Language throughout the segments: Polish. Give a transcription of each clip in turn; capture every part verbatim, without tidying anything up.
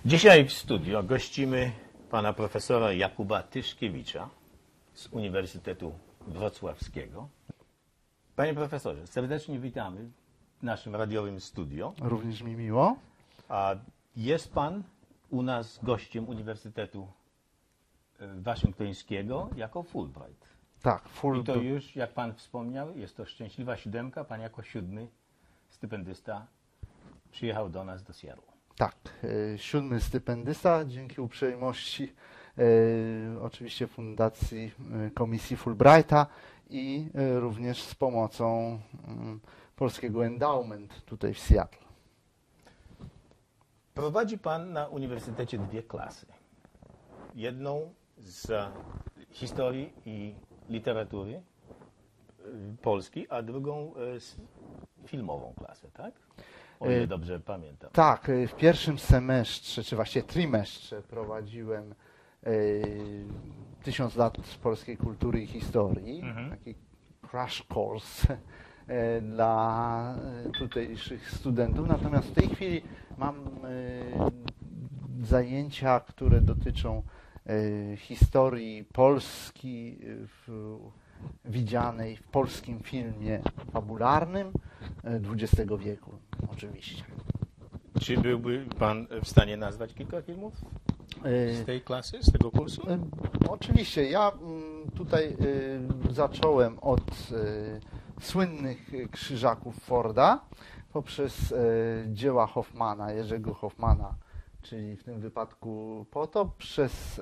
Dzisiaj w studio gościmy pana profesora Jakuba Tyszkiewicza z Uniwersytetu Wrocławskiego. Panie profesorze, serdecznie witamy w naszym radiowym studio. Również mi miło. A jest pan u nas gościem Uniwersytetu Waszyngtońskiego jako Fulbright. Tak, Fulbright. I to już, jak pan wspomniał, jest to szczęśliwa siódemka. Pan jako siódmy stypendysta przyjechał do nas do Seattle. Tak, e, siódmy stypendysta dzięki uprzejmości e, oczywiście Fundacji e, Komisji Fulbrighta i e, również z pomocą m, polskiego endowment tutaj w Seattle. Prowadzi pan na uniwersytecie dwie klasy. Jedną z historii i literatury polskiej, a drugą z filmową klasę, tak? O ile dobrze pamiętam. Tak, w pierwszym semestrze, czy właściwie trymestrze prowadziłem e, Tysiąc lat polskiej kultury i historii, mhm. taki crash course e, dla tutejszych studentów. Natomiast w tej chwili mam e, zajęcia, które dotyczą e, historii Polski w, widzianej w polskim filmie fabularnym dwudziestego wieku, oczywiście. Czy byłby pan w stanie nazwać kilka filmów z tej klasy, z tego kursu? Oczywiście. Ja tutaj zacząłem od słynnych Krzyżaków Forda poprzez dzieła Hoffmana, Jerzego Hoffmana, czyli w tym wypadku Potop, przez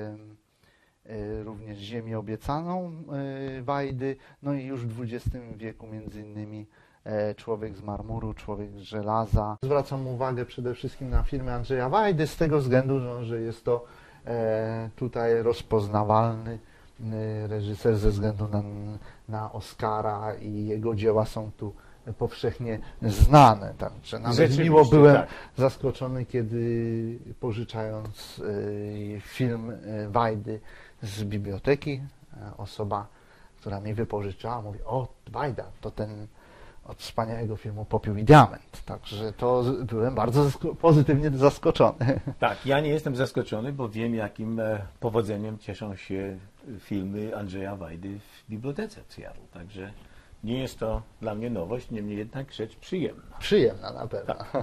również Ziemię Obiecaną Wajdy, no i już w dwudziestym wieku między innymi Człowiek z marmuru, Człowiek z żelaza. Zwracam uwagę przede wszystkim na filmy Andrzeja Wajdy z tego względu, no, że jest to tutaj rozpoznawalny reżyser ze względu na, na Oscara i jego dzieła są tu powszechnie znane. Także nawet miło byłem tak. zaskoczony, kiedy pożyczając film Wajdy z biblioteki, osoba, która mi wypożyczała, mówi: o, Wajda, to ten od wspaniałego filmu Popiół i Diament. Także to byłem bardzo zasko- pozytywnie zaskoczony. Tak, ja nie jestem zaskoczony, bo wiem, jakim powodzeniem cieszą się filmy Andrzeja Wajdy w bibliotece w Seattle. Także nie jest to dla mnie nowość, niemniej jednak rzecz przyjemna. Przyjemna na pewno. Tak.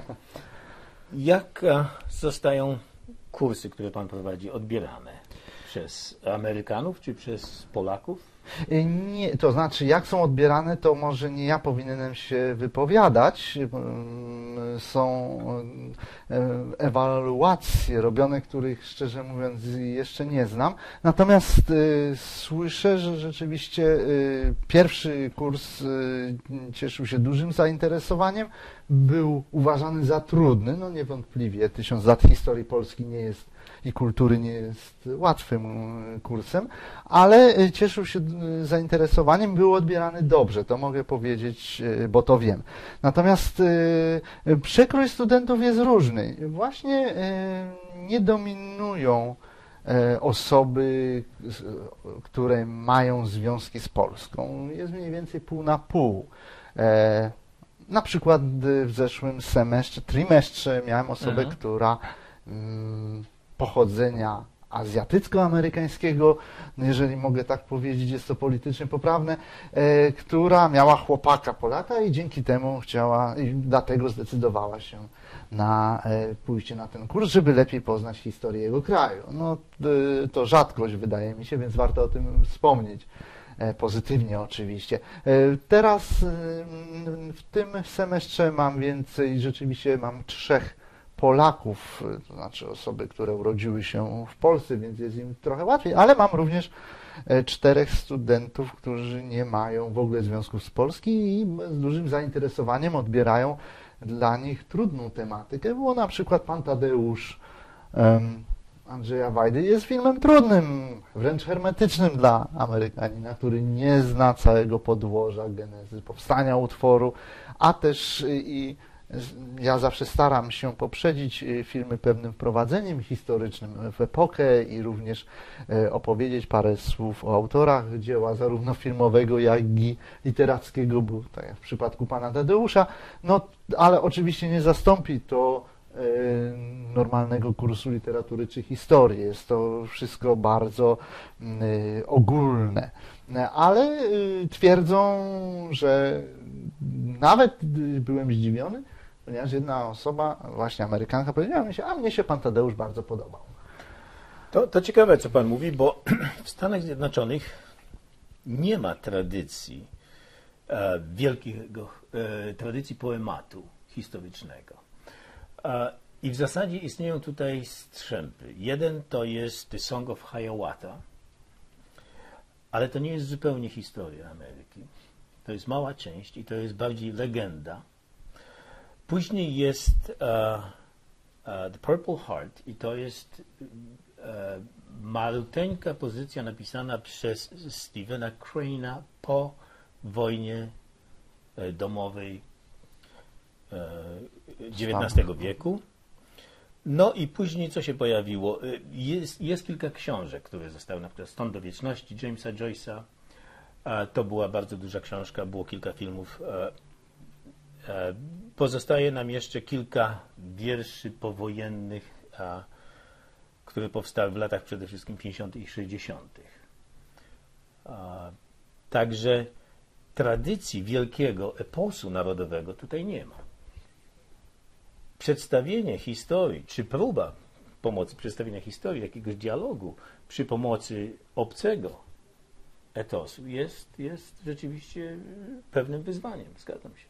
Jak zostają kursy, które pan prowadzi, odbierane? Przez Amerykanów czy przez Polaków? Nie, to znaczy, jak są odbierane, to może nie ja powinienem się wypowiadać. Są ewaluacje robione, których szczerze mówiąc jeszcze nie znam. Natomiast y, słyszę, że rzeczywiście y, pierwszy kurs y, cieszył się dużym zainteresowaniem. Był uważany za trudny, no niewątpliwie. Tysiąc lat historii Polski nie jest i kultury nie jest łatwym kursem, ale cieszył się zainteresowaniem, był odbierany dobrze, to mogę powiedzieć, bo to wiem. Natomiast przekrój studentów jest różny. Właśnie nie dominują osoby, które mają związki z Polską. Jest mniej więcej pół na pół. Na przykład w zeszłym semestrze, trymestrze miałem osobę, mhm. która mm, pochodzenia azjatycko-amerykańskiego, jeżeli mogę tak powiedzieć, jest to politycznie poprawne, e, która miała chłopaka Polaka i dzięki temu chciała, i dlatego zdecydowała się na e, pójście na ten kurs, żeby lepiej poznać historię jego kraju. No, e, to rzadkość, wydaje mi się, więc warto o tym wspomnieć. E, pozytywnie oczywiście. E, teraz e, w tym semestrze mam więcej, rzeczywiście mam trzech Polaków, to znaczy osoby, które urodziły się w Polsce, więc jest im trochę łatwiej, ale mam również czterech studentów, którzy nie mają w ogóle związków z Polski i z dużym zainteresowaniem odbierają dla nich trudną tematykę, bo na przykład Pan Tadeusz um, Andrzeja Wajdy jest filmem trudnym, wręcz hermetycznym dla Amerykanina, który nie zna całego podłoża, genezy powstania utworu, a też i ja zawsze staram się poprzedzić filmy pewnym wprowadzeniem historycznym w epokę i również opowiedzieć parę słów o autorach dzieła zarówno filmowego, jak i literackiego, bo tak jak w przypadku Pana Tadeusza, no ale oczywiście nie zastąpi to normalnego kursu literatury czy historii. Jest to wszystko bardzo ogólne. Ale twierdzą, że nawet byłem zdziwiony, ponieważ jedna osoba, właśnie Amerykanka, powiedziała mi się, a mnie się pan Tadeusz bardzo podobał. To, to ciekawe, co pan mówi, bo w Stanach Zjednoczonych nie ma tradycji e, wielkiego, e, tradycji poematu historycznego. E, I w zasadzie istnieją tutaj strzępy. Jeden to jest The Song of Hiawatha, ale to nie jest zupełnie historia Ameryki. To jest mała część i to jest bardziej legenda. Później jest uh, uh, The Purple Heart i to jest uh, maluteńka pozycja napisana przez Stephena Crane'a po wojnie uh, domowej uh, dziewiętnastego wieku. No i później co się pojawiło? Jest, jest kilka książek, które zostały, na przykład Stąd do wieczności Jamesa Joyce'a. To była bardzo duża książka, było kilka filmów. Pozostaje nam jeszcze kilka wierszy powojennych, które powstały w latach przede wszystkim pięćdziesiątych i sześćdziesiątych. Także tradycji wielkiego eposu narodowego tutaj nie ma. Przedstawienie historii, czy próba pomocy przedstawienia historii, jakiegoś dialogu przy pomocy obcego etosu jest, jest rzeczywiście pewnym wyzwaniem. Zgadzam się.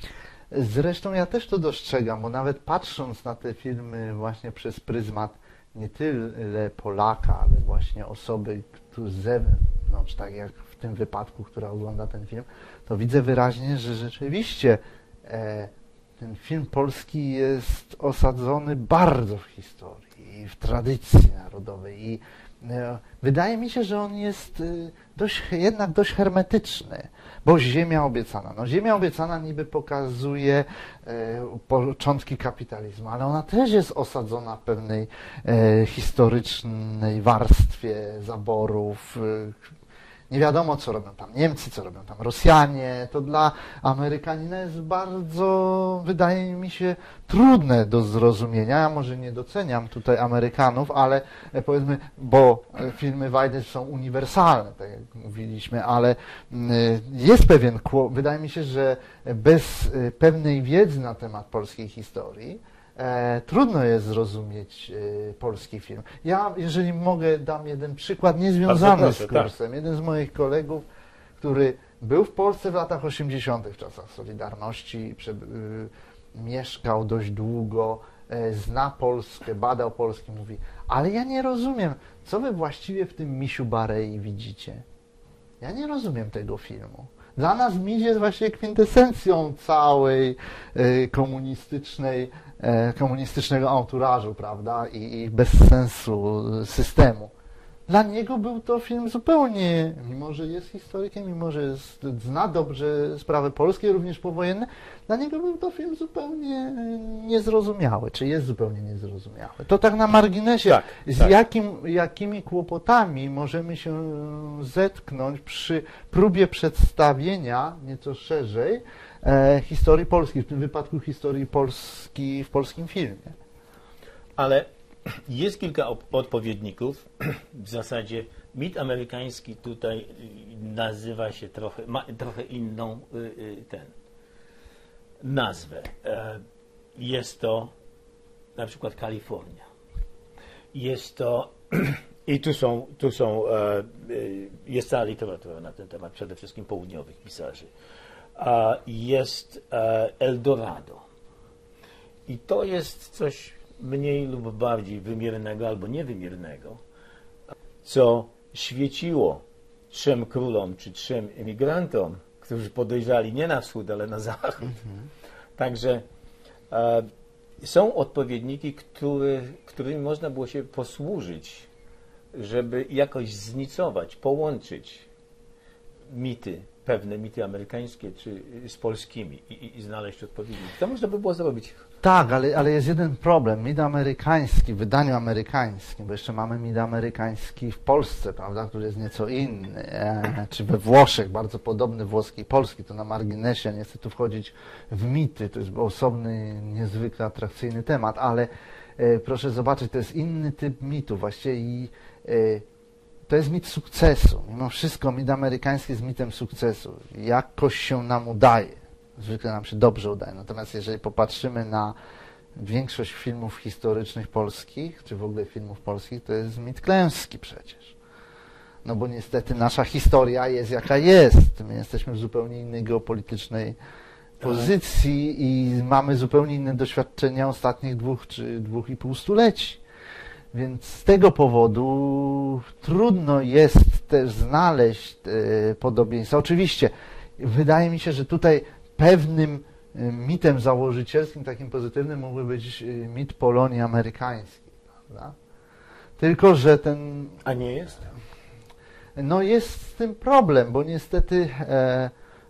Zresztą ja też to dostrzegam, bo nawet patrząc na te filmy właśnie przez pryzmat nie tyle Polaka, ale właśnie osoby tu z zewnątrz, tak jak w tym wypadku, która ogląda ten film, to widzę wyraźnie, że rzeczywiście e, ten film polski jest osadzony bardzo w historii i w tradycji narodowej i e, wydaje mi się, że on jest e, dość, jednak dość hermetyczny, bo Ziemia obiecana. No, Ziemia obiecana niby pokazuje e, początki kapitalizmu, ale ona też jest osadzona w pewnej e, historycznej warstwie zaborów. E, nie wiadomo, co robią tam Niemcy, co robią tam Rosjanie. To dla Amerykanina jest bardzo, wydaje mi się, trudne do zrozumienia. Ja może nie doceniam tutaj Amerykanów, ale e, powiedzmy, bo filmy Wajdy są uniwersalne, tak jak mówiliśmy, ale y, jest pewien kłopot. Wydaje mi się, że bez y, pewnej wiedzy na temat polskiej historii E, trudno jest zrozumieć e, polski film. Ja, jeżeli mogę, dam jeden przykład niezwiązany proszę, z kursem. Tak. Jeden z moich kolegów, który był w Polsce w latach osiemdziesiątych w czasach Solidarności, prze, y, mieszkał dość długo, e, zna Polskę, badał Polskę, mówi, ale ja nie rozumiem, co wy właściwie w tym Misiu Barei widzicie. Ja nie rozumiem tego filmu. Dla nas Miś jest właśnie kwintesencją całej y, komunistycznej, y, komunistycznego anturażu, prawda, i, i bez sensu systemu. Dla niego był to film zupełnie, mimo że jest historykiem, mimo że jest, zna dobrze sprawy polskie, również powojenne, dla niego był to film zupełnie niezrozumiały, czy jest zupełnie niezrozumiały. To tak na marginesie, tak, z tak. Jakim, jakimi kłopotami możemy się zetknąć przy próbie przedstawienia nieco szerzej e, historii Polski, w tym wypadku historii Polski w polskim filmie. Ale jest kilka odpowiedników. W zasadzie mit amerykański tutaj nazywa się trochę, ma trochę inną ten, nazwę. Jest to na przykład Kalifornia. Jest to, i tu są, tu są, jest cała literatura na ten temat, przede wszystkim południowych pisarzy. Jest Eldorado. I to jest coś mniej lub bardziej wymiernego albo niewymiernego, co świeciło trzem królom czy trzem emigrantom, którzy podejrzali nie na wschód, ale na zachód. Mhm. Także e, są odpowiedniki, który, którymi można było się posłużyć, żeby jakoś znicować, połączyć mity, pewne mity amerykańskie czy z polskimi i, i, i znaleźć odpowiedniki. To można by było zrobić. Tak, ale, ale jest jeden problem. Mit amerykański, w wydaniu amerykańskim, bo jeszcze mamy mit amerykański w Polsce, prawda, który jest nieco inny, e, czy we Włoszech, bardzo podobny włoski i polski, to na marginesie, nie chcę tu wchodzić w mity, to jest osobny, niezwykle atrakcyjny temat, ale e, proszę zobaczyć, to jest inny typ mitu właściwie i e, to jest mit sukcesu. Mimo wszystko mit amerykański jest mitem sukcesu. Jakoś się nam udaje. Zwykle nam się dobrze udaje. Natomiast jeżeli popatrzymy na większość filmów historycznych polskich, czy w ogóle filmów polskich, to jest mit klęski przecież. No bo niestety nasza historia jest jaka jest. My jesteśmy w zupełnie innej geopolitycznej pozycji i mamy zupełnie inne doświadczenia ostatnich dwóch czy dwóch i pół stuleci. Więc z tego powodu trudno jest też znaleźć e, podobieństwa. Oczywiście wydaje mi się, że tutaj pewnym mitem założycielskim, takim pozytywnym, mógłby być mit Polonii amerykańskiej, prawda? Tylko że ten... A nie jest? No jest z tym problem, bo niestety e,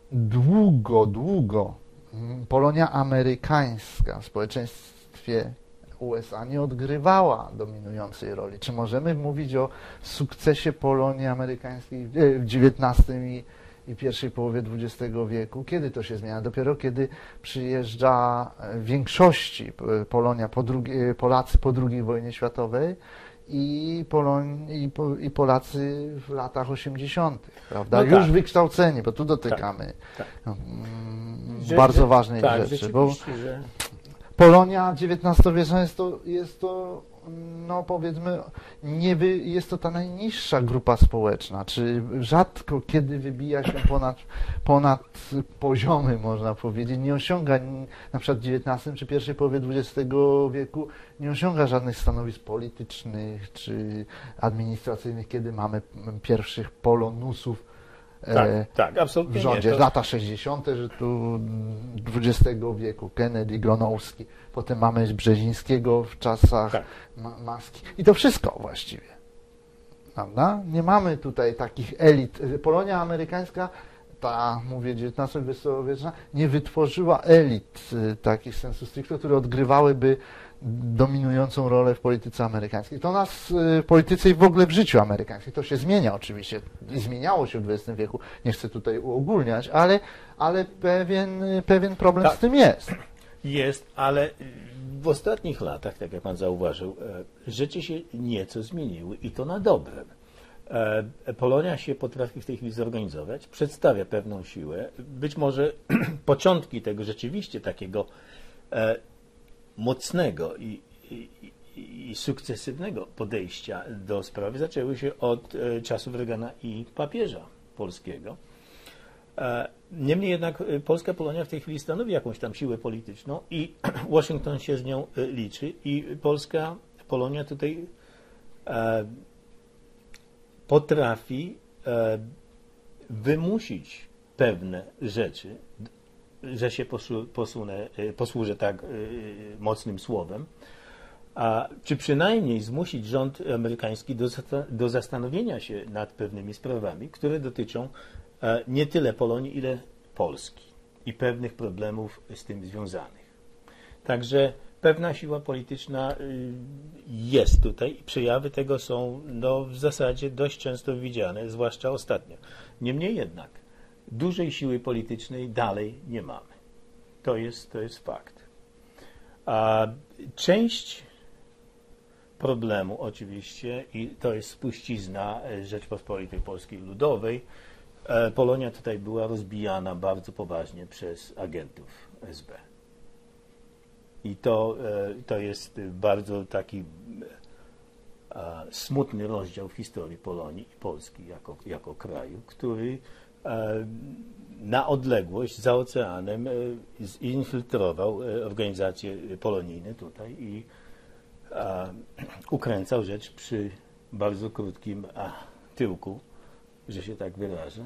długo, długo Polonia amerykańska w społeczeństwie U S A nie odgrywała dominującej roli. Czy możemy mówić o sukcesie Polonii amerykańskiej w dziewiętnastym i i pierwszej połowie dwudziestego wieku. Kiedy to się zmienia? Dopiero kiedy przyjeżdża w większości Polonia po drugiej, Polacy po drugiej wojnie światowej i, Polon, i, po, i Polacy w latach osiemdziesiątych, prawda? No tak. Już wykształceni, bo tu dotykamy tak, tak. Mm, Że, bardzo że, ważnej tak, rzeczy. Bo że... Polonia dziewiętnastowieczna jest to, jest to no powiedzmy, nie wy, jest to ta najniższa grupa społeczna, czy rzadko kiedy wybija się ponad, ponad poziomy, można powiedzieć, nie osiąga, na przykład w dziewiętnastym czy pierwszej połowie dwudziestego wieku, nie osiąga żadnych stanowisk politycznych czy administracyjnych, kiedy mamy pierwszych polonusów tak, e, tak, absolutnie w rządzie. Nie, to... Lata sześćdziesiąte że tu dwudziestego wieku, Kennedy, Gronowski, potem mamy Brzezińskiego w czasach tak. ma Maski. I to wszystko właściwie. Prawda? Nie mamy tutaj takich elit. Polonia amerykańska, ta, mówię, dziewiętnasto-dwudziestowieczna, nie wytworzyła elit takich sensu stricto, które odgrywałyby dominującą rolę w polityce amerykańskiej. To nas w polityce i w ogóle w życiu amerykańskim. To się zmienia oczywiście i zmieniało się w dwudziestym wieku. Nie chcę tutaj uogólniać, ale, ale pewien, pewien problem tak. z tym jest. Jest, ale w ostatnich latach, tak jak pan zauważył, rzeczy się nieco zmieniły i to na dobre. Polonia się potrafi w tej chwili zorganizować, przedstawia pewną siłę. Być może początki tego rzeczywiście takiego mocnego i, i, i sukcesywnego podejścia do sprawy zaczęły się od e, czasów Reagana i papieża polskiego. E, niemniej jednak e, polska Polonia w tej chwili stanowi jakąś tam siłę polityczną i Waszyngton się z nią e, liczy i polska Polonia tutaj e, potrafi e, wymusić pewne rzeczy, że się posunę, posłużę tak mocnym słowem, a, czy przynajmniej zmusić rząd amerykański do, do zastanowienia się nad pewnymi sprawami, które dotyczą a, nie tyle Polonii, ile Polski i pewnych problemów z tym związanych. Także pewna siła polityczna y, jest tutaj i przejawy tego są no, w zasadzie dość często widziane, zwłaszcza ostatnio. Niemniej jednak dużej siły politycznej dalej nie mamy. To jest, to jest fakt. A część problemu oczywiście, i to jest spuścizna Rzeczpospolitej Polskiej Ludowej, Polonia tutaj była rozbijana bardzo poważnie przez agentów S B. I to, to jest bardzo taki smutny rozdział w historii Polonii i Polski jako, jako kraju, który na odległość za oceanem zinfiltrował organizacje polonijne tutaj i ukręcał rzecz przy bardzo krótkim tyłku, że się tak wyrażę,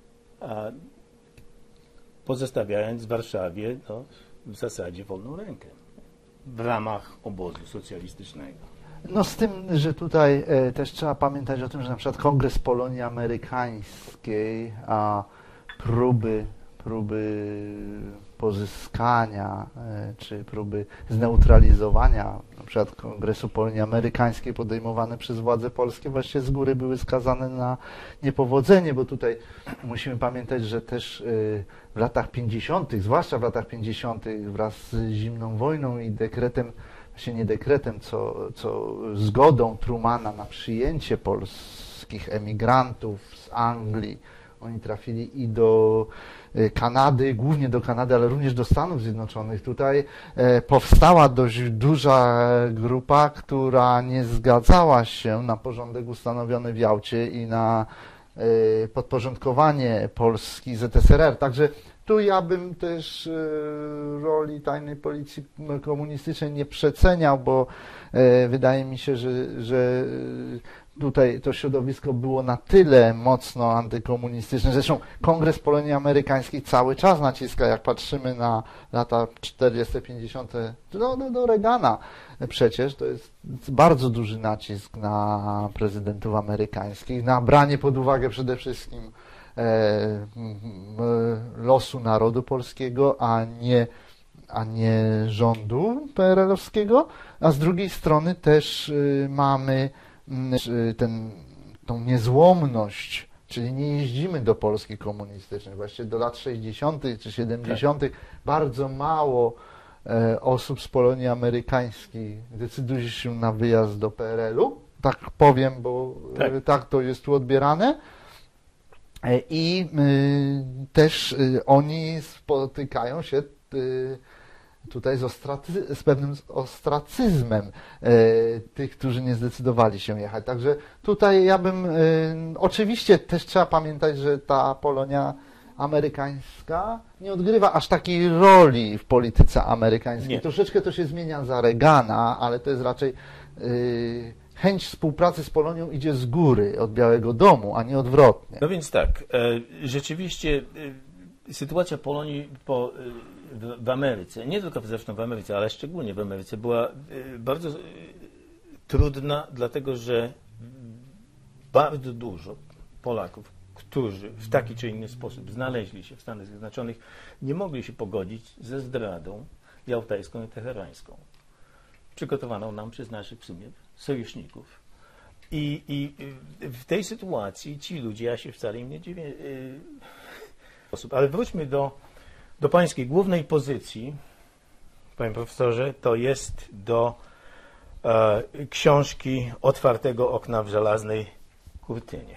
pozostawiając w Warszawie no, w zasadzie wolną rękę w ramach obozu socjalistycznego. No z tym, że tutaj e, też trzeba pamiętać o tym, że na przykład Kongres Polonii Amerykańskiej, a próby, próby pozyskania czy próby zneutralizowania na przykład Kongresu Polonii Amerykańskiej podejmowane przez władze polskie właśnie z góry były skazane na niepowodzenie, bo tutaj musimy pamiętać, że też w latach pięćdziesiątych, zwłaszcza w latach pięćdziesiątych wraz z zimną wojną i dekretem, właśnie nie dekretem, co, co zgodą Trumana na przyjęcie polskich emigrantów z Anglii, oni trafili i do Kanady, głównie do Kanady, ale również do Stanów Zjednoczonych. Tutaj e, powstała dość duża grupa, która nie zgadzała się na porządek ustanowiony w Jałcie i na e, podporządkowanie Polski Z S R R. Także tu ja bym też e, roli tajnej policji komunistycznej nie przeceniał, bo e, wydaje mi się, że, że tutaj to środowisko było na tyle mocno antykomunistyczne. Zresztą Kongres Polonii Amerykańskiej cały czas naciska, jak patrzymy na lata czterdzieste, pięćdziesiąte, no, no do Reagana przecież, to jest bardzo duży nacisk na prezydentów amerykańskich, na branie pod uwagę przede wszystkim e, losu narodu polskiego, a nie, a nie rządu P R L-owskiego, a z drugiej strony też y, mamy ten, tą niezłomność, czyli nie jeździmy do Polski komunistycznej. Właściwie do lat sześćdziesiątych czy siedemdziesiątych tak. Bardzo mało e, osób z Polonii Amerykańskiej decyduje się na wyjazd do P R L-u. Tak powiem, bo tak, e, tak to jest tu odbierane. E, I e, też e, oni spotykają się e, tutaj z, ostracy, z pewnym ostracyzmem e, tych, którzy nie zdecydowali się jechać. Także tutaj ja bym, e, oczywiście też trzeba pamiętać, że ta Polonia amerykańska nie odgrywa aż takiej roli w polityce amerykańskiej. Nie. Troszeczkę to się zmienia za Reagana, ale to jest raczej e, chęć współpracy z Polonią idzie z góry, od Białego Domu, a nie odwrotnie. No więc tak, e, rzeczywiście e, sytuacja Polonii po W, w Ameryce, nie tylko zresztą w Ameryce, ale szczególnie w Ameryce, była y, bardzo y, trudna, dlatego że bardzo dużo Polaków, którzy w taki czy inny sposób znaleźli się w Stanach Zjednoczonych, nie mogli się pogodzić ze zdradą jałtajską i teherańską, przygotowaną nam przez naszych w sumie sojuszników. I, i w tej sytuacji ci ludzie, ja się wcale im nie dziwię, y, ale wróćmy do Do pańskiej głównej pozycji, panie profesorze, to jest do e, książki Otwartego okna w żelaznej kurtynie.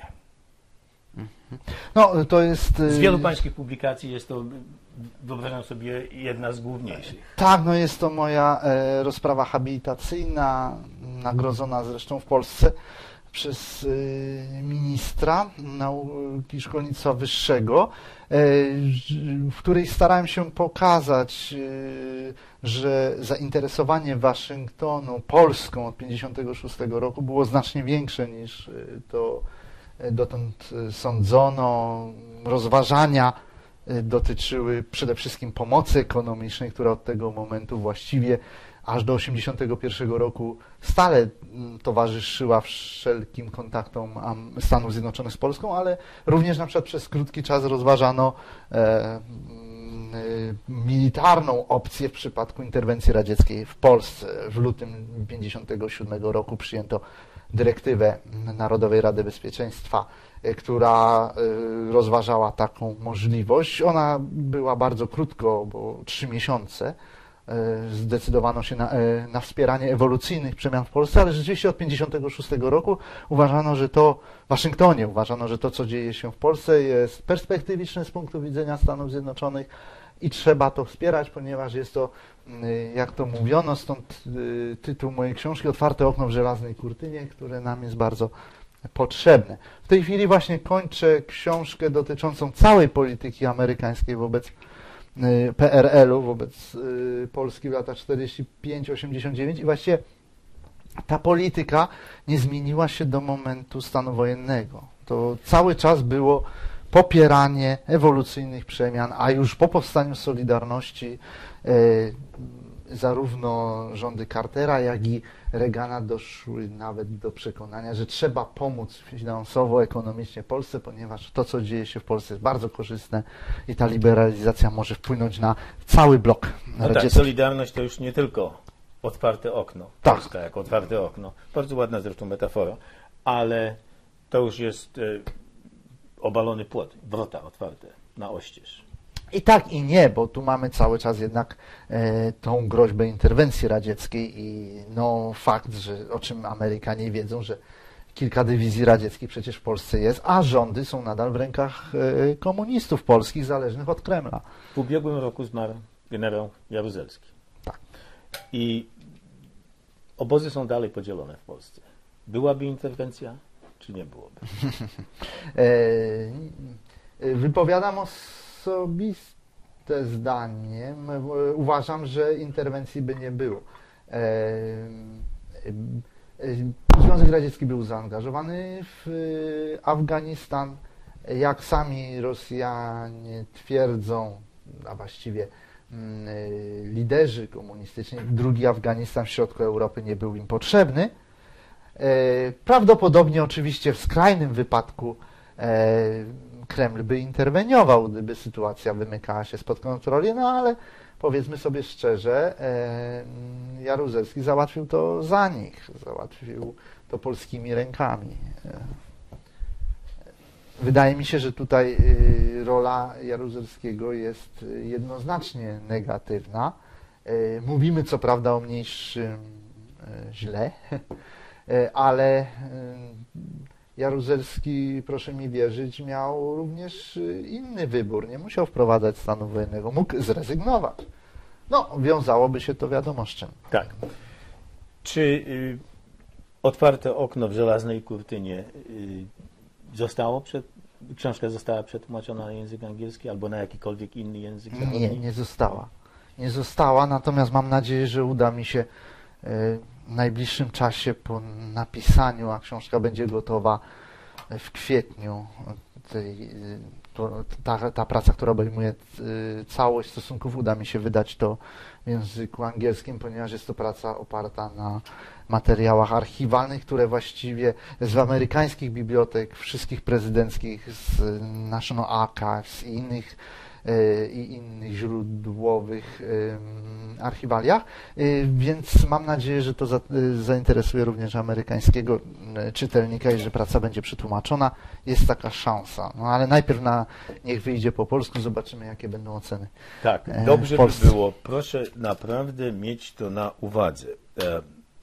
No, to jest... Z wielu pańskich publikacji jest to, wyobrażam sobie, jedna z główniejszych. Tak, no jest to moja e, rozprawa habilitacyjna, nagrodzona zresztą w Polsce przez e, ministra nauki szkolnictwa wyższego, e, w której starałem się pokazać, e, że zainteresowanie Waszyngtonu Polską od pięćdziesiątego szóstego roku było znacznie większe niż to dotąd sądzono. Rozważania dotyczyły przede wszystkim pomocy ekonomicznej, która od tego momentu właściwie aż do osiemdziesiątego pierwszego roku stale towarzyszyła wszelkim kontaktom Stanów Zjednoczonych z Polską, ale również na przykład przez krótki czas rozważano e, e, militarną opcję w przypadku interwencji radzieckiej w Polsce. W lutym pięćdziesiątego siódmego roku przyjęto dyrektywę Narodowej Rady Bezpieczeństwa, która rozważała taką możliwość. Ona była bardzo krótko, bo trzy miesiące. Zdecydowano się na, na wspieranie ewolucyjnych przemian w Polsce, ale rzeczywiście od pięćdziesiątego szóstego roku uważano, że to w Waszyngtonie uważano, że to, co dzieje się w Polsce, jest perspektywiczne z punktu widzenia Stanów Zjednoczonych i trzeba to wspierać, ponieważ jest to, jak to mówiono, stąd tytuł mojej książki Otwarte okno w żelaznej kurtynie, które nam jest bardzo potrzebne. W tej chwili właśnie kończę książkę dotyczącą całej polityki amerykańskiej wobec P R L-u, wobec Polski w latach czterdziestym piątym osiemdziesiątym dziewiątym i właściwie ta polityka nie zmieniła się do momentu stanu wojennego. To cały czas było popieranie ewolucyjnych przemian, a już po powstaniu Solidarności zarówno rządy Cartera, jak i Reagana doszły nawet do przekonania, że trzeba pomóc finansowo, ekonomicznie Polsce, ponieważ to, co dzieje się w Polsce, jest bardzo korzystne i ta liberalizacja może wpłynąć na cały blok no radziecki. Tak, Solidarność to już nie tylko otwarte okno, tak. Polska jako otwarte okno, bardzo ładna zresztą metafora, ale to już jest e, obalony płot, wrota otwarte na oścież. I tak i nie, bo tu mamy cały czas jednak e, tą groźbę interwencji radzieckiej i no fakt, że o czym Amerykanie wiedzą, że kilka dywizji radzieckich przecież w Polsce jest, a rządy są nadal w rękach e, komunistów polskich zależnych od Kremla. W ubiegłym roku zmarł generał Jaruzelski. Tak. I obozy są dalej podzielone w Polsce. Byłaby interwencja, czy nie byłoby? e, wypowiadam o osobiste zdanie. Uważam, że interwencji by nie było. Związek Radziecki był zaangażowany w Afganistan. Jak sami Rosjanie twierdzą, a właściwie liderzy komunistyczni, drugi Afganistan w środku Europy nie był im potrzebny. Prawdopodobnie oczywiście w skrajnym wypadku Kreml by interweniował, gdyby sytuacja wymykała się spod kontroli, no ale powiedzmy sobie szczerze, Jaruzelski załatwił to za nich, załatwił to polskimi rękami. Wydaje mi się, że tutaj rola Jaruzelskiego jest jednoznacznie negatywna. Mówimy co prawda o mniejszym źle, ale Jaruzelski, proszę mi wierzyć, miał również inny wybór. Nie musiał wprowadzać stanu wojennego, mógł zrezygnować. No, wiązałoby się to wiadomo z czym. Tak. Czy y, otwarte okno w żelaznej kurtynie y, zostało przed, książka została przetłumaczona na język angielski albo na jakikolwiek inny język zachodni? Nie, nie została. Nie została, natomiast mam nadzieję, że uda mi się y, w najbliższym czasie po napisaniu, a książka będzie gotowa w kwietniu, tej, to, ta, ta praca, która obejmuje całość stosunków, uda mi się wydać to w języku angielskim, ponieważ jest to praca oparta na materiałach archiwalnych, które właściwie z amerykańskich bibliotek, wszystkich prezydenckich, z National Archives i innych i innych źródłowych archiwaliach, więc mam nadzieję, że to zainteresuje również amerykańskiego czytelnika i że praca będzie przetłumaczona. Jest taka szansa. No ale najpierw na, niech wyjdzie po polsku, zobaczymy, jakie będą oceny. Tak, dobrze by było. Proszę naprawdę mieć to na uwadze. E,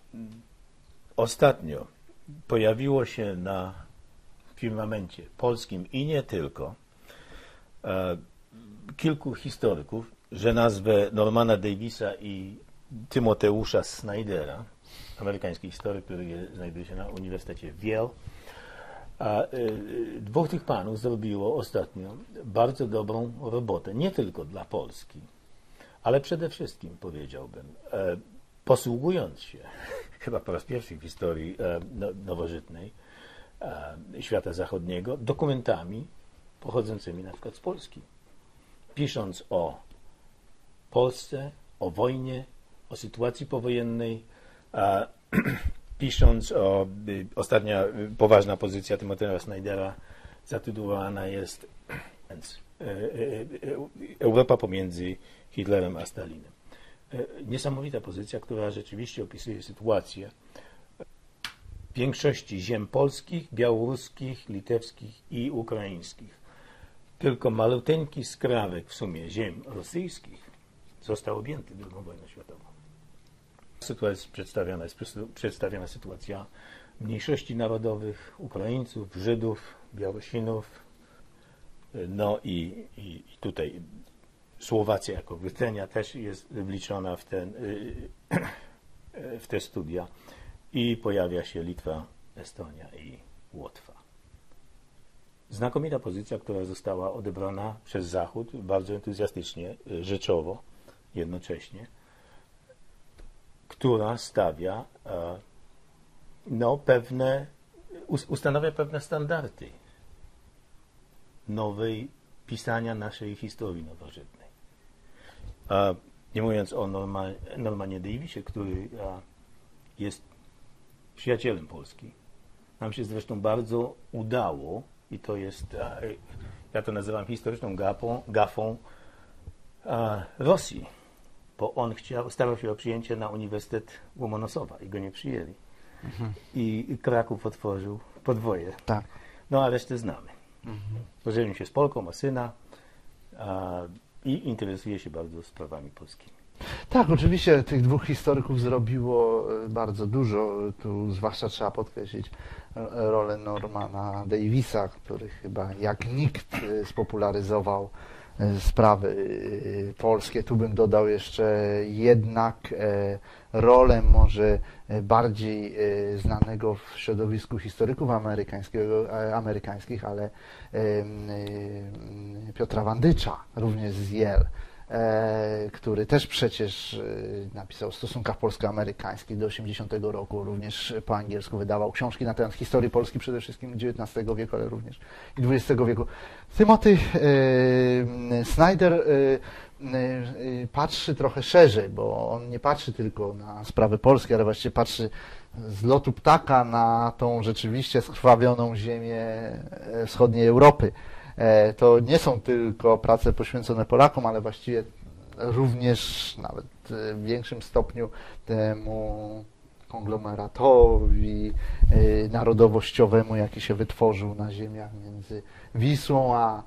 ostatnio pojawiło się na firmamencie polskim i nie tylko e, kilku historyków, że nazwę Normana Davisa i Tymoteusza Snydera, amerykański historyk, który je, znajduje się na Uniwersytecie w Yale, a y, dwóch tych panów zrobiło ostatnio bardzo dobrą robotę, nie tylko dla Polski, ale przede wszystkim, powiedziałbym, e, posługując się, chyba po raz pierwszy w historii e, no, nowożytnej e, świata zachodniego, dokumentami pochodzącymi na przykład z Polski. Pisząc o Polsce, o wojnie, o sytuacji powojennej, a, pisząc o, y, ostatnia y, poważna pozycja Timoteusza Snydera zatytułowana jest y, y, y, Europa pomiędzy Hitlerem a Stalinem. Y, niesamowita pozycja, która rzeczywiście opisuje sytuację większości ziem polskich, białoruskich, litewskich i ukraińskich. Tylko maluteńki skrawek w sumie ziem rosyjskich został objęty drugą wojną światową. Sytuacja przedstawiona jest przedstawiona sytuacja mniejszości narodowych, Ukraińców, Żydów, Białorusinów, no i, i, i tutaj Słowacja jako Rdzenia też jest wliczona w, ten, w te studia i pojawia się Litwa, Estonia i Łotwa. Znakomita pozycja, która została odebrana przez Zachód bardzo entuzjastycznie, rzeczowo, jednocześnie, która stawia, no, pewne, ustanawia pewne standardy nowej pisania naszej historii nowożytnej. Nie mówiąc o Norma, Normanie Davisie, który a, jest przyjacielem Polski. Nam się zresztą bardzo udało i to jest, a, ja to nazywam historyczną gafą, gafą a, Rosji, bo on chciał, starał się o przyjęcie na Uniwersytet Łomonosowa i go nie przyjęli. Mhm. I, I Kraków otworzył podwoje. Tak. No a resztę znamy. Mhm. Pożenił się z Polką, ma syna a, i interesuje się bardzo sprawami polskimi. Tak, oczywiście tych dwóch historyków zrobiło bardzo dużo. Tu zwłaszcza trzeba podkreślić rolę Normana Davisa, który chyba jak nikt spopularyzował sprawy polskie. Tu bym dodał jeszcze jednak rolę może bardziej znanego w środowisku historyków amerykańskich, ale Piotra Wandycza, również z Yale, który też przecież napisał o stosunkach polsko-amerykańskich do osiemdziesiątego roku, również po angielsku wydawał książki na temat historii Polski, przede wszystkim dziewiętnastego wieku, ale również i dwudziestego wieku. Timothy e, Snyder e, e, patrzy trochę szerzej, bo on nie patrzy tylko na sprawy polskie, ale właściwie patrzy z lotu ptaka na tą rzeczywiście skrwawioną ziemię wschodniej Europy. To nie są tylko prace poświęcone Polakom, ale właściwie również nawet w większym stopniu temu konglomeratowi narodowościowemu, jaki się wytworzył na ziemiach między Wisłą a,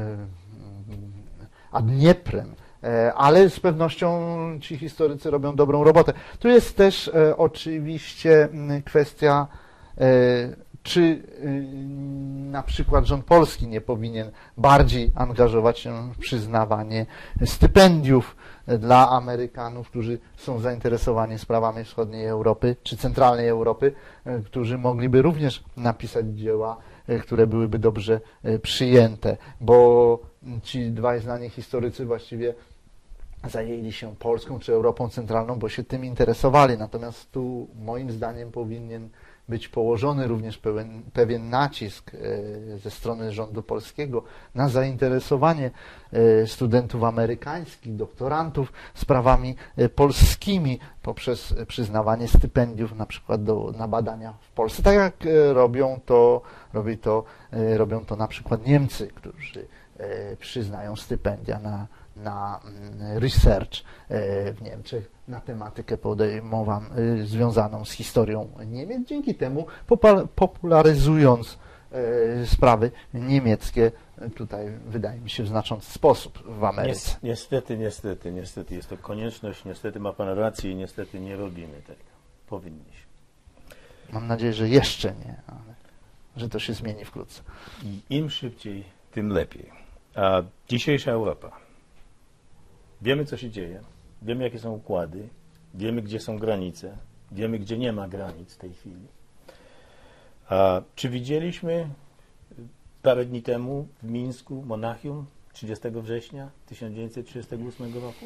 a Dnieprem. Ale z pewnością ci historycy robią dobrą robotę. Tu jest też oczywiście kwestia, czy na przykład rząd polski nie powinien bardziej angażować się w przyznawanie stypendiów dla Amerykanów, którzy są zainteresowani sprawami wschodniej Europy czy centralnej Europy, którzy mogliby również napisać dzieła, które byłyby dobrze przyjęte, bo ci dwaj znani historycy właściwie zajęli się Polską czy Europą Centralną, bo się tym interesowali. Natomiast tu moim zdaniem powinien być położony również pełen, pewien nacisk ze strony rządu polskiego na zainteresowanie studentów amerykańskich, doktorantów sprawami polskimi poprzez przyznawanie stypendiów na przykład do, na badania w Polsce. Tak jak robią to, robi to, robią to na przykład Niemcy, którzy przyznają stypendia na na research w Niemczech, na tematykę podejmowaną, związaną z historią Niemiec, dzięki temu popularyzując sprawy niemieckie tutaj, wydaje mi się, w znaczący sposób w Ameryce. Niestety, niestety, niestety jest to konieczność, niestety ma Pan rację i niestety nie robimy tego. Powinniśmy. Mam nadzieję, że jeszcze nie, ale że to się zmieni wkrótce. I im szybciej, tym lepiej. A dzisiejsza Europa. Wiemy, co się dzieje, wiemy, jakie są układy, wiemy, gdzie są granice, wiemy, gdzie nie ma granic w tej chwili. A czy widzieliśmy parę dni temu w Mińsku, Monachium, trzydziestego września tysiąc dziewięćset trzydziestego ósmego roku?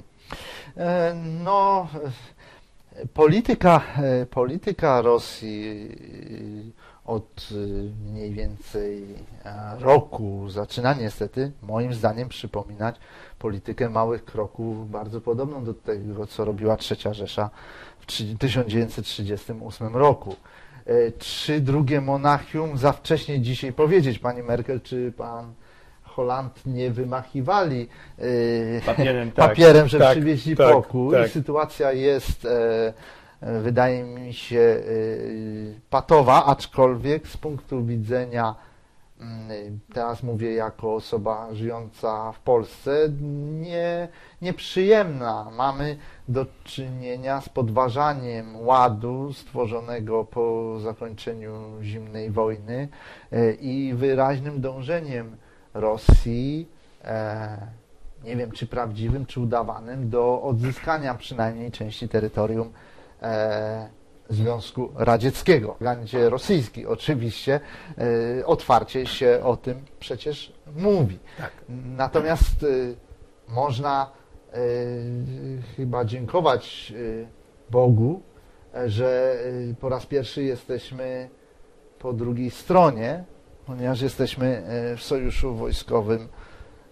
No, polityka, polityka Rosji od mniej więcej roku zaczyna niestety, moim zdaniem, przypominać politykę małych kroków, bardzo podobną do tego, co robiła Trzecia Rzesza w tysiąc dziewięćset trzydziestym ósmym roku. Czy drugie Monachium, za wcześnie dzisiaj powiedzieć, pani Merkel, czy pan Holland nie wymachiwali papierem, papierem tak, że tak, przywieźli tak, pokój. Tak. Sytuacja jest, wydaje mi się, patowa, aczkolwiek z punktu widzenia, teraz mówię jako osoba żyjąca w Polsce, nie, nieprzyjemna. Mamy do czynienia z podważaniem ładu stworzonego po zakończeniu zimnej wojny i wyraźnym dążeniem Rosji, nie wiem czy prawdziwym, czy udawanym, do odzyskania przynajmniej części terytorium Związku Radzieckiego. W propagandzie rosyjskiej oczywiście e, otwarcie się o tym przecież mówi. Tak. Natomiast e, można e, chyba dziękować e, Bogu, e, że e, po raz pierwszy jesteśmy po drugiej stronie, ponieważ jesteśmy e, w sojuszu wojskowym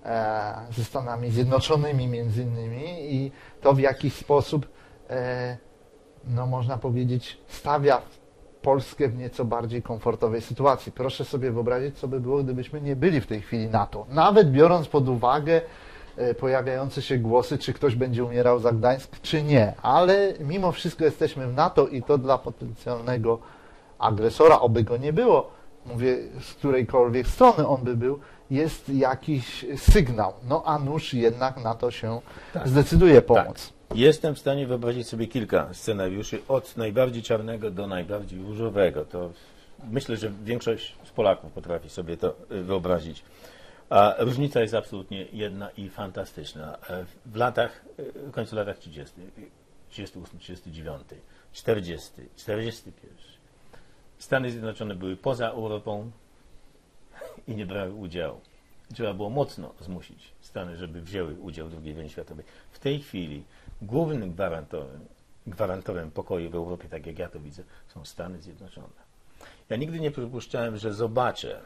e, ze Stanami Zjednoczonymi między innymi i to w jakiś sposób, e, no można powiedzieć, stawia Polskę w nieco bardziej komfortowej sytuacji. Proszę sobie wyobrazić, co by było, gdybyśmy nie byli w tej chwili NATO. Nawet biorąc pod uwagę e, pojawiające się głosy, czy ktoś będzie umierał za Gdańsk, czy nie. Ale mimo wszystko jesteśmy w NATO i to dla potencjalnego agresora, oby go nie było, mówię, z którejkolwiek strony on by był, jest jakiś sygnał. No a nuż jednak na to się tak. zdecyduje pomóc. Tak. Jestem w stanie wyobrazić sobie kilka scenariuszy, od najbardziej czarnego do najbardziej różowego. To myślę, że większość z Polaków potrafi sobie to wyobrazić. A różnica jest absolutnie jedna i fantastyczna. W latach, w końcu latach trzydziestych, trzydziesty ósmy, trzydziesty dziewiąty, czterdziesty, czterdziesty pierwszy Stany Zjednoczone były poza Europą i nie brały udziału. Trzeba było mocno zmusić Stany, żeby wzięły udział w drugiej wojnie światowej. W tej chwili głównym gwarantorem, gwarantorem pokoju w Europie, tak jak ja to widzę, są Stany Zjednoczone. Ja nigdy nie przypuszczałem, że zobaczę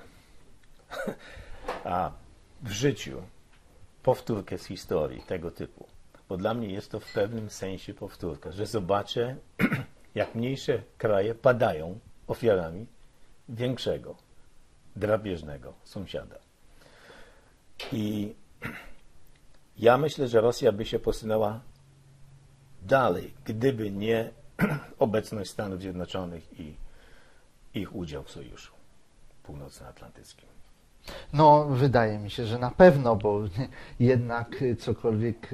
a w życiu powtórkę z historii tego typu. Bo dla mnie jest to w pewnym sensie powtórka, że zobaczę, jak mniejsze kraje padają ofiarami większego, drapieżnego sąsiada. I ja myślę, że Rosja by się posunęła dalej, gdyby nie obecność Stanów Zjednoczonych i ich udział w Sojuszu Północnoatlantyckim. No, wydaje mi się, że na pewno, bo jednak cokolwiek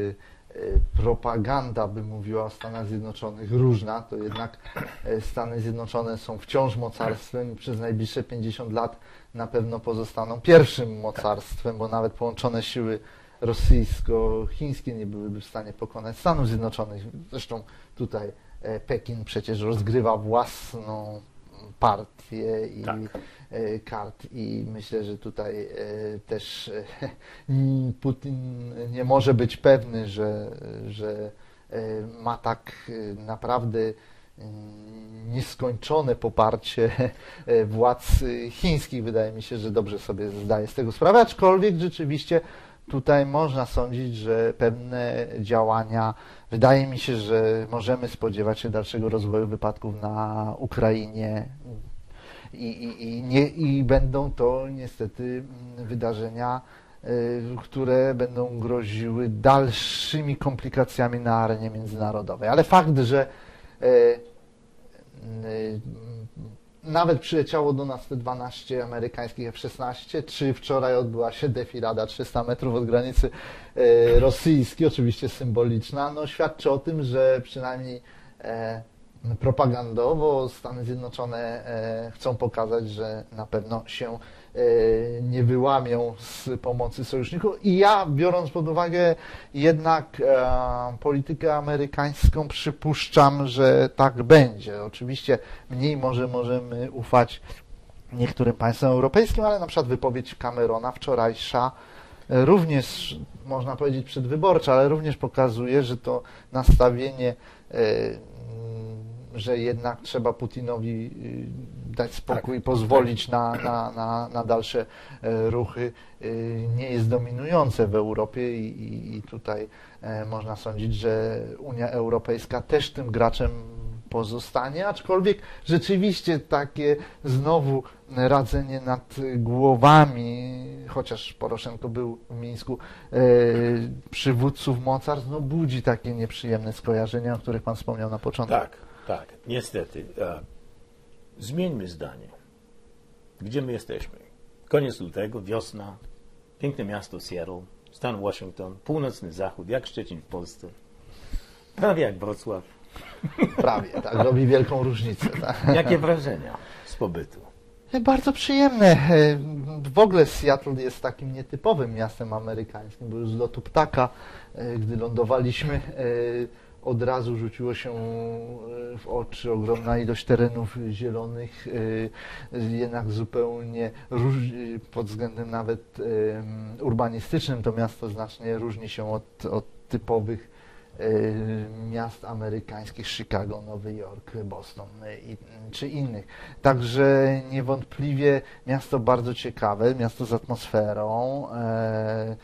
propaganda by mówiła o Stanach Zjednoczonych różna, to jednak Stany Zjednoczone są wciąż mocarstwem i przez najbliższe pięćdziesiąt lat na pewno pozostaną pierwszym mocarstwem, bo nawet połączone siły rosyjsko-chińskie nie byłyby w stanie pokonać Stanów Zjednoczonych. Zresztą tutaj Pekin przecież rozgrywa własną partię i tak. kart i myślę, że tutaj też Putin nie może być pewny, że, że ma tak naprawdę nieskończone poparcie władz chińskich. Wydaje mi się, że dobrze sobie zdaje z tego sprawę, aczkolwiek rzeczywiście tutaj można sądzić, że pewne działania, wydaje mi się, że możemy spodziewać się dalszego rozwoju wypadków na Ukrainie i, i, i, nie, i będą to niestety wydarzenia, y, które będą groziły dalszymi komplikacjami na arenie międzynarodowej. Ale fakt, że y, y, nawet przyleciało do nas te dwanaście amerykańskich F szesnaście, czy wczoraj odbyła się defilada trzysta metrów od granicy e, rosyjskiej, oczywiście symboliczna, no świadczy o tym, że przynajmniej e, propagandowo Stany Zjednoczone e, chcą pokazać, że na pewno się e, nie wyłamią z pomocy sojuszników. I ja, biorąc pod uwagę jednak e, politykę amerykańską, przypuszczam, że tak będzie. Oczywiście mniej może możemy ufać niektórym państwom europejskim, ale na przykład wypowiedź Camerona wczorajsza również, można powiedzieć przedwyborcza, ale również pokazuje, że to nastawienie e, że jednak trzeba Putinowi dać spokój i tak, pozwolić tak. na, na, na, na dalsze ruchy, nie jest dominujące w Europie i, i tutaj można sądzić, że Unia Europejska też tym graczem pozostanie, aczkolwiek rzeczywiście takie znowu radzenie nad głowami, chociaż Poroszenko był w Mińsku, e, przywódców mocarstw, no budzi takie nieprzyjemne skojarzenia, o których Pan wspomniał na początku. Tak, tak, niestety. Zmieńmy zdanie. Gdzie my jesteśmy? Koniec lutego, wiosna, piękne miasto Seattle, stan Washington, północny zachód, jak Szczecin w Polsce, prawie jak Wrocław. Prawie, tak, robi wielką różnicę. Tak. Jakie wrażenia z pobytu? Bardzo przyjemne. W ogóle Seattle jest takim nietypowym miastem amerykańskim, bo już z lotu ptaka, gdy lądowaliśmy, od razu rzuciło się w oczy ogromna ilość terenów zielonych, jednak zupełnie róż, pod względem nawet urbanistycznym to miasto znacznie różni się od, od typowych miast amerykańskich, Chicago, Nowy Jork, Boston i, czy innych. Także niewątpliwie miasto bardzo ciekawe, miasto z atmosferą, e,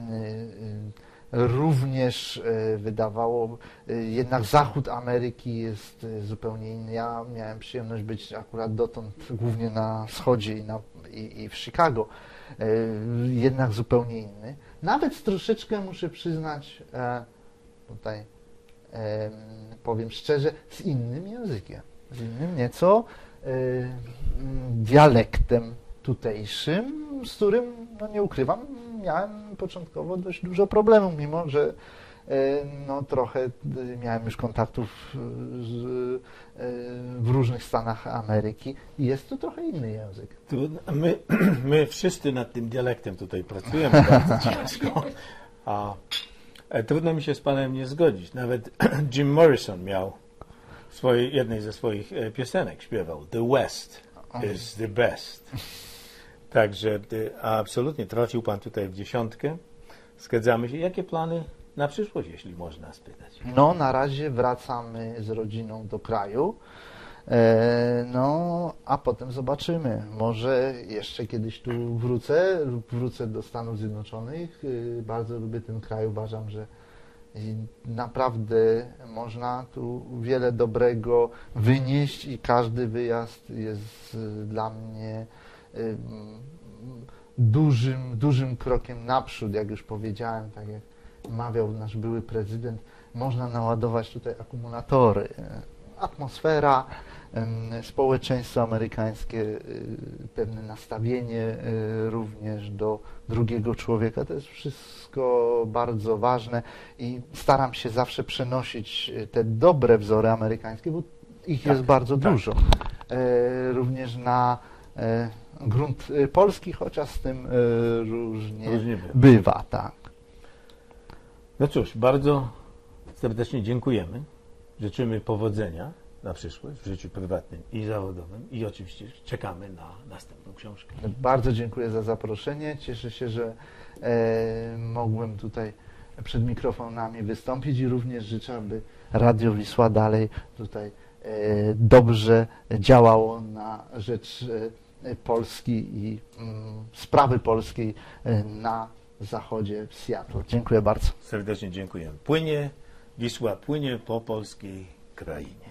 również wydawało, jednak zachód Ameryki jest zupełnie inny. Ja miałem przyjemność być akurat dotąd głównie na wschodzie i, na, i, i w Chicago, jednak zupełnie inny. Nawet troszeczkę muszę przyznać, tutaj powiem szczerze, z innym językiem, z innym nieco dialektem tutejszym, z którym, no nie ukrywam, miałem początkowo dość dużo problemów, mimo że no, trochę miałem już kontaktów z, w różnych stanach Ameryki i jest to trochę inny język. My, my wszyscy nad tym dialektem tutaj pracujemy bardzo ciężko, a trudno mi się z Panem nie zgodzić. Nawet Jim Morrison miał w swojej, jednej ze swoich piosenek śpiewał The West is the best. Także absolutnie trafił Pan tutaj w dziesiątkę. Zgadzamy się. Jakie plany na przyszłość, jeśli można spytać? No, na razie wracamy z rodziną do kraju. E, no, a potem zobaczymy. Może jeszcze kiedyś tu wrócę lub wrócę do Stanów Zjednoczonych. E, bardzo lubię ten kraj. Uważam, że naprawdę można tu wiele dobrego wynieść i każdy wyjazd jest dla mnie dużym, dużym krokiem naprzód, jak już powiedziałem, tak jak mawiał nasz były prezydent, można naładować tutaj akumulatory. Atmosfera, społeczeństwo amerykańskie, pewne nastawienie również do drugiego człowieka, to jest wszystko bardzo ważne i staram się zawsze przenosić te dobre wzory amerykańskie, bo ich tak, jest bardzo tak. dużo. Również na grunt polski, chociaż z tym różnie, różnie bywa. bywa, tak. No cóż, bardzo serdecznie dziękujemy. Życzymy powodzenia na przyszłość w życiu prywatnym i zawodowym i oczywiście czekamy na następną książkę. Bardzo dziękuję za zaproszenie. Cieszę się, że e, mogłem tutaj przed mikrofonami wystąpić i również życzę, aby Radio Wisła dalej tutaj e, dobrze działało na rzecz e, Polski i mm, sprawy polskiej e, na zachodzie w Seattle. Dziękuję bardzo. Serdecznie dziękuję. Płynie, Wisła płynie po polskiej krainie.